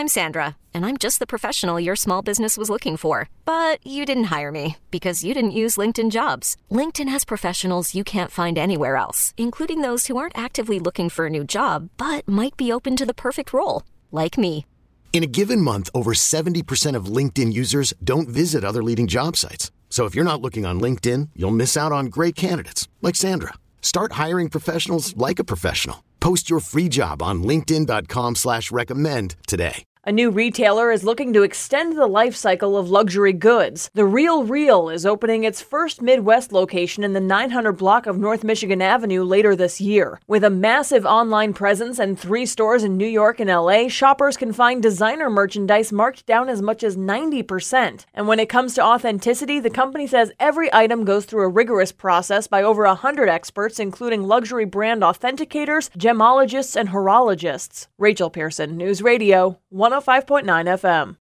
I'm Sandra, and I'm just the professional your small business was looking for. But you didn't hire me because you didn't use LinkedIn Jobs. LinkedIn has professionals you can't find anywhere else, including those who aren't actively looking for a new job, but might be open to the perfect role, like me. In a given month, over 70% of LinkedIn users don't visit other leading job sites. So if you're not looking on LinkedIn, you'll miss out on great candidates like Sandra. Start hiring professionals like a professional. Post your free job on linkedin.com/recommend today. A new retailer is looking to extend the life cycle of luxury goods. The Real Real is opening its first Midwest location in the 900 block of North Michigan Avenue later this year. With a massive online presence and 3 stores in New York and LA, shoppers can find designer merchandise marked down as much as 90%. And when it comes to authenticity, the company says every item goes through a rigorous process by over 100 experts, including luxury brand authenticators, gemologists, and horologists. Rachel Pearson, News Radio 105.9 FM.